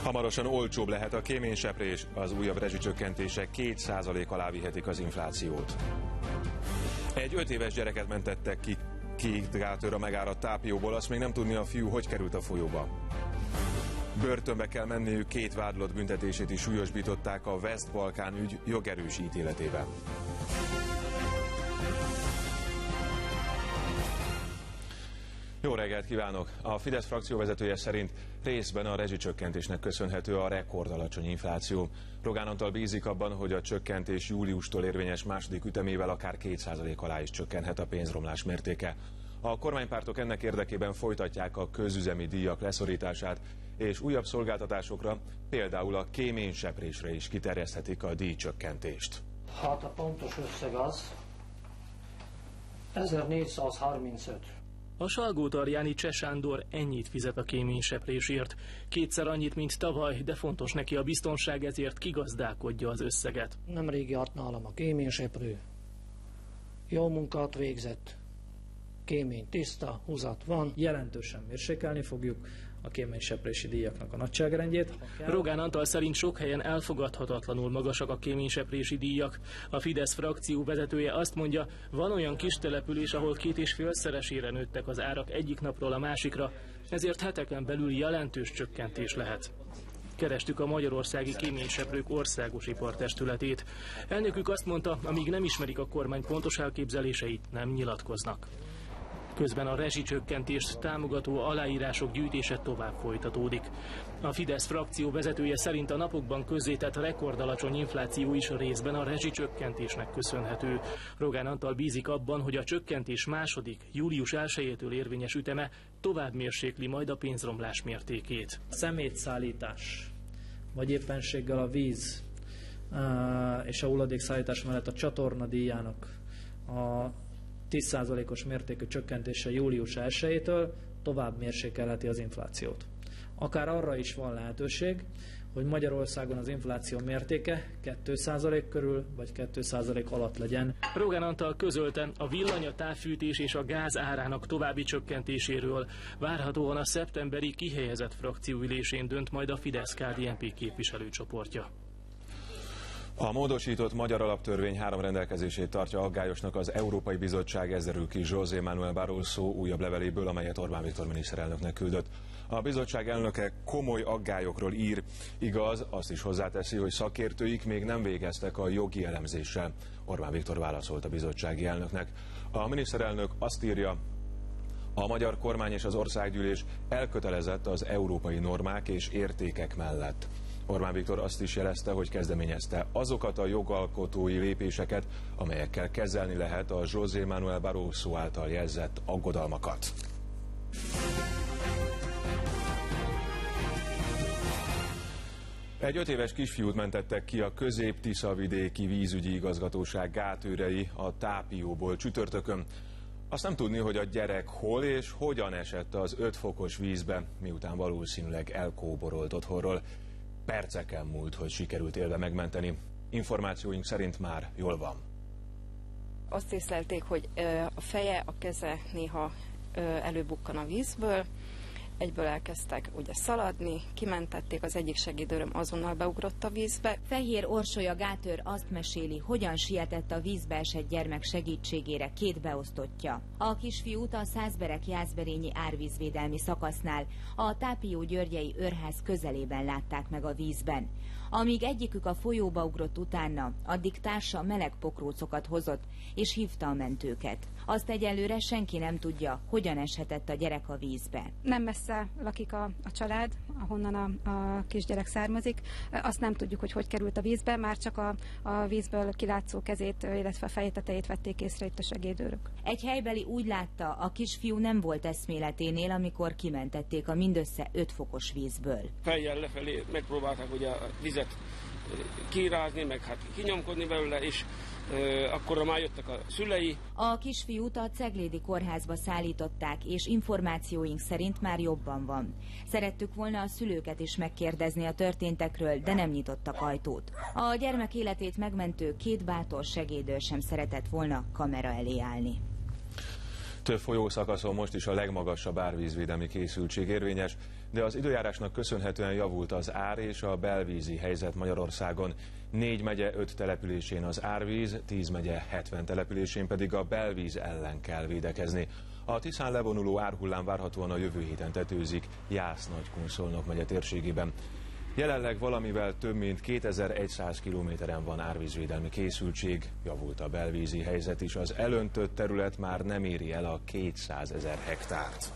Hamarosan olcsóbb lehet a kéményseprés, az újabb rezsicsökkentések 2% alá vihetik az inflációt. Egy 5 éves gyereket mentettek ki gátőr a megáradt tápióból, azt még nem tudni a fiú, hogy került a folyóba. Börtönbe kell menniük, 2 vádlott büntetését is súlyosbították a West-Balkán ügy jogerős ítéletével. Jó reggelt kívánok! A Fidesz frakcióvezetője szerint részben a rezsicsökkentésnek köszönhető a rekordalacsony infláció. Rogán Antal bízik abban, hogy a csökkentés júliustól érvényes második ütemével akár 2% alá is csökkenhet a pénzromlás mértéke. A kormánypártok ennek érdekében folytatják a közüzemi díjak leszorítását, és újabb szolgáltatásokra, például a kéményseprésre is kiterjeszthetik a díjcsökkentést. Hát a pontos összeg az 1435. A Salgótarjáni Cseh Sándor ennyit fizet a kéményseprésért. 2-szer annyit, mint tavaly, de fontos neki a biztonság, ezért kigazdálkodja az összeget. Nemrég járt nálam a kéményseprő. Jó munkát végzett. Kémény tiszta, húzat van. Jelentősen mérsékelni fogjuk a kéményseprési díjaknak a nagyságrendjét. Rogán Antal szerint sok helyen elfogadhatatlanul magasak a kéményseprési díjak. A Fidesz frakció vezetője azt mondja, van olyan kis település, ahol 2,5-szeresére nőttek az árak egyik napról a másikra, ezért heteken belül jelentős csökkentés lehet. Kerestük a Magyarországi Kéményseprők Országos Ipartestületét. Elnökük azt mondta, amíg nem ismerik a kormány pontos elképzeléseit, nem nyilatkoznak. Közben a rezsicsökkentést támogató aláírások gyűjtése tovább folytatódik. A Fidesz frakció vezetője szerint a napokban közzétett rekordalacsony infláció is részben a rezsicsökkentésnek köszönhető. Rogán Antal bízik abban, hogy a csökkentés második, július 1-től érvényes üteme tovább mérsékli majd a pénzromlás mértékét. A szemétszállítás, vagy éppenséggel a víz és a hulladékszállítás mellett a csatornadíjának a 10%-os mértékű csökkentése július 1-től tovább mérsékelheti az inflációt. Akár arra is van lehetőség, hogy Magyarországon az infláció mértéke 2% körül vagy 2% alatt legyen. Rogán Antal közölte, a villany, a távfűtés és a gáz árának további csökkentéséről várhatóan a szeptemberi kihelyezett frakcióülésén dönt majd a Fidesz-KDNP képviselőcsoportja. A módosított magyar alaptörvény 3 rendelkezését tartja aggályosnak az Európai Bizottság, ez derül ki José Manuel Barroso újabb leveléből, amelyet Orbán Viktor miniszterelnöknek küldött. A bizottság elnöke komoly aggályokról ír, igaz, azt is hozzáteszi, hogy szakértőik még nem végeztek a jogi elemzéssel. Orbán Viktor válaszolt a bizottsági elnöknek. A miniszterelnök azt írja, a magyar kormány és az országgyűlés elkötelezett az európai normák és értékek mellett. Orbán Viktor azt is jelezte, hogy kezdeményezte azokat a jogalkotói lépéseket, amelyekkel kezelni lehet a José Manuel Barroso által jelzett aggodalmakat. Egy 5 éves kisfiút mentettek ki a Közép-Tiszavidéki Vízügyi Igazgatóság gátőrei a tápióból csütörtökön. Azt nem tudni, hogy a gyerek hol és hogyan esett az 5 fokos vízbe, miután valószínűleg elkóborolt otthonról. Perceken múlt, hogy sikerült élve megmenteni. Információink szerint már jól van. Azt észlelték, hogy a feje, a keze néha előbukkan a vízből. Egyből elkezdtek ugye szaladni, kimentették, az egyik segédőröm azonnal beugrott a vízbe. Fehér Orsolya gátőr azt meséli, hogyan sietett a vízbe esett gyermek segítségére 2 beosztottja. A kisfiút a Szászberek-Jászberényi árvízvédelmi szakasznál, a Tápió-Györgyei őrház közelében látták meg a vízben. Amíg egyikük a folyóba ugrott utána, addig társa meleg pokrócokat hozott, és hívta a mentőket. Azt egyelőre senki nem tudja, hogyan eshetett a gyerek a vízbe. Nem messze lakik a család, ahonnan a kisgyerek származik. Azt nem tudjuk, hogy került a vízbe, már csak a vízből kilátszó kezét, illetve a fejetetejét vették észre itt a segédőrök. Egy helybeli úgy látta, a kisfiú nem volt eszméleténél, amikor kimentették a mindössze 5 fokos vízből. Fejjel lefelé megpróbálták ugye a vizet kirázni, meg hát kinyomkodni belőle, és akkorra már jöttek a szülei. A kisfiút a Ceglédi kórházba szállították, és információink szerint már jobban van. Szerettük volna a szülőket is megkérdezni a történtekről, de nem nyitottak ajtót. A gyermek életét megmentő 2 bátor segédőr sem szeretett volna kamera elé állni. Több folyószakaszon most is a legmagasabb árvízvédelmi készültség érvényes. de az időjárásnak köszönhetően javult az ár és a belvízi helyzet Magyarországon. 4 megye 5 településén az árvíz, 10 megye 70 településén pedig a belvíz ellen kell védekezni. A Tiszán levonuló árhullám várhatóan a jövő héten tetőzik Jász-Nagykun-Szolnok megye térségében. Jelenleg valamivel több mint 2100 kilométeren van árvízvédelmi készültség, javult a belvízi helyzet is, az elöntött terület már nem éri el a 200 000 hektárt.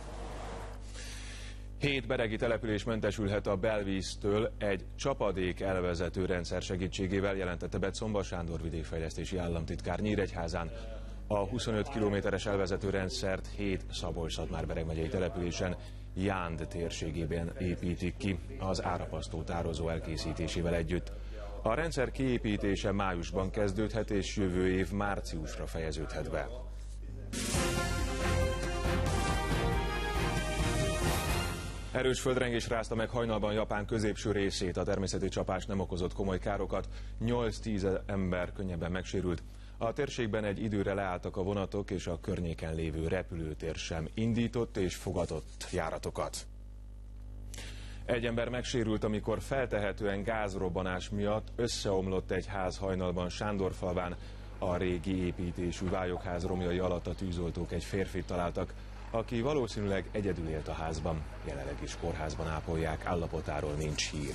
7 beregi település mentesülhet a belvíztől egy csapadék elvezető rendszer segítségével, jelentette be Czomba Sándor vidékfejlesztési államtitkár Nyíregyházán. A 25 kilométeres elvezető rendszert 7 Szabolcs-Szatmár-Bereg megyei településen Jánd térségében építik ki az árapasztó tározó elkészítésével együtt. A rendszer kiépítése májusban kezdődhet és jövő év márciusra fejeződhet be. Erős földrengés rázta meg hajnalban Japán középső részét, a természeti csapás nem okozott komoly károkat, 8-10 ember könnyebben megsérült. A térségben egy időre leálltak a vonatok, és a környéken lévő repülőtér sem indított és fogadott járatokat. Egy ember megsérült, amikor feltehetően gázrobbanás miatt összeomlott egy ház hajnalban Sándorfalván. A régi építésű vályokház romjai alatt a tűzoltók egy férfit találtak, aki valószínűleg egyedül élt a házban. Jelenleg is kórházban ápolják, állapotáról nincs hír.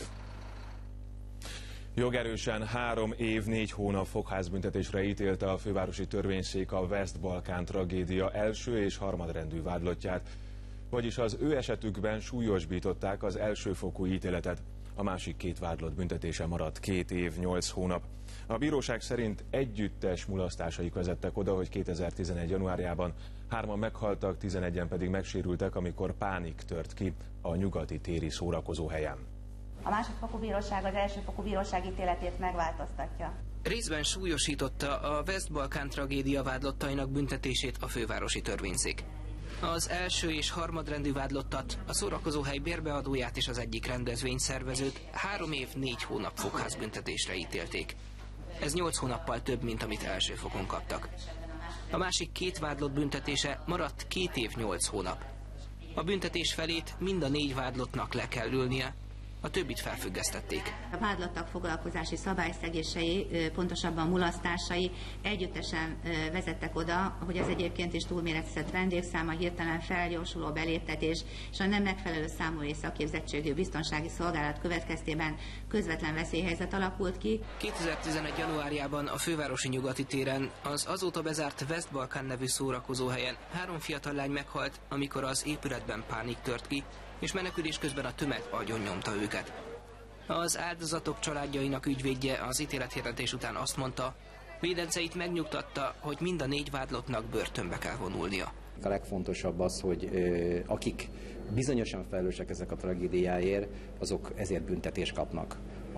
Jogerősen 3 év 4 hónap fogházbüntetésre ítélte a fővárosi törvényszék a West-Balkán tragédia első és harmadrendű vádlottját, vagyis az ő esetükben súlyosbították az elsőfokú ítéletet. A másik 2 vádlott büntetése maradt 2 év 8 hónap. A bíróság szerint együttes mulasztásaik vezettek oda, hogy 2011. januárjában 3-an meghaltak, 11-en pedig megsérültek, amikor pánik tört ki a nyugati téri szórakozóhelyen. A másodfokú bíróság az elsőfokú bíróság ítéletét megváltoztatja. Részben súlyosította a West-Balkán tragédia vádlottainak büntetését a fővárosi törvényszék. Az első és harmadrendű vádlottat, a szórakozóhely bérbeadóját és az egyik rendezvényszervezőt 3 év 4 hónap fogházbüntetésre ítélték. Ez 8 hónappal több, mint amit első fokon kaptak. A másik 2 vádlott büntetése maradt 2 év 8 hónap. A büntetés felét mind a 4 vádlottnak le kell ülnie, a többit felfüggesztették. A vádlottak foglalkozási szabályszegései, pontosabban mulasztásai együttesen vezettek oda, hogy az egyébként is túlméretezett vendégszáma, hirtelen felgyorsuló beléptetés és a nem megfelelő számú és szakképzettségű biztonsági szolgálat következtében közvetlen veszélyhelyzet alakult ki. 2011. januárjában a fővárosi nyugati téren, az azóta bezárt West-Balkán nevű szórakozóhelyen 3 fiatal lány meghalt, amikor az épületben pánik tört ki, és menekülés közben a tömeg agyonnyomta őket. Az áldozatok családjainak ügyvédje az ítélethirdetés után azt mondta, védenceit megnyugtatta, hogy mind a 4 vádlottnak börtönbe kell vonulnia. A legfontosabb az, hogy akik bizonyosan felelősek ezek a tragédiáért, azok ezért büntetést kapnak.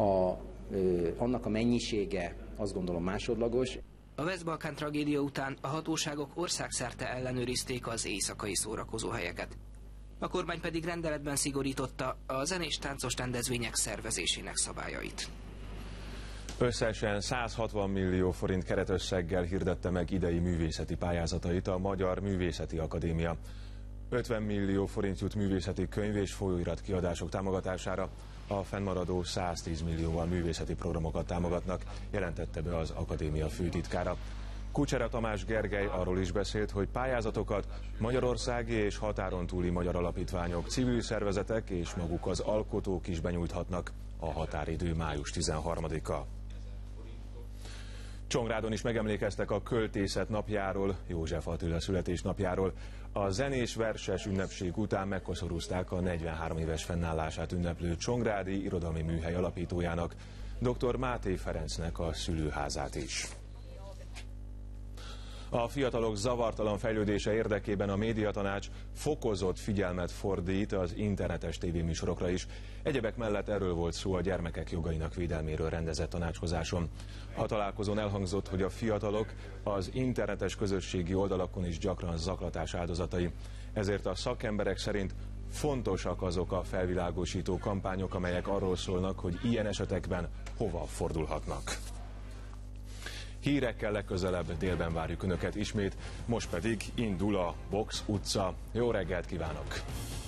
Annak a mennyisége azt gondolom másodlagos. A West-Balkán tragédia után a hatóságok országszerte ellenőrizték az éjszakai szórakozóhelyeket. A kormány pedig rendeletben szigorította a zenés táncos rendezvények szervezésének szabályait. Összesen 160 millió forint keretösszeggel hirdette meg idei művészeti pályázatait a Magyar Művészeti Akadémia. 50 millió forint jut művészeti könyv és folyóirat kiadások támogatására, a fennmaradó 110 millióval művészeti programokat támogatnak, jelentette be az akadémia főtitkára. Kucsera Tamás Gergely arról is beszélt, hogy pályázatokat magyarországi és határon túli magyar alapítványok, civil szervezetek és maguk az alkotók is benyújthatnak, a határidő május 13-a. Csongrádon is megemlékeztek a költészet napjáról, József Attila születésnapjáról. A zenés verses ünnepség után megkoszorúzták a 43 éves fennállását ünneplő Csongrádi Irodalmi Műhely alapítójának, dr. Máté Ferencnek a szülőházát is. A fiatalok zavartalan fejlődése érdekében a Médiatanács fokozott figyelmet fordít az internetes tévéműsorokra is. Egyebek mellett erről volt szó a gyermekek jogainak védelméről rendezett tanácskozáson. A találkozón elhangzott, hogy a fiatalok az internetes közösségi oldalakon is gyakran zaklatás áldozatai. Ezért a szakemberek szerint fontosak azok a felvilágosító kampányok, amelyek arról szólnak, hogy ilyen esetekben hova fordulhatnak. Hírekkel legközelebb délben várjuk Önöket ismét, most pedig indul a Box utca. Jó reggelt kívánok!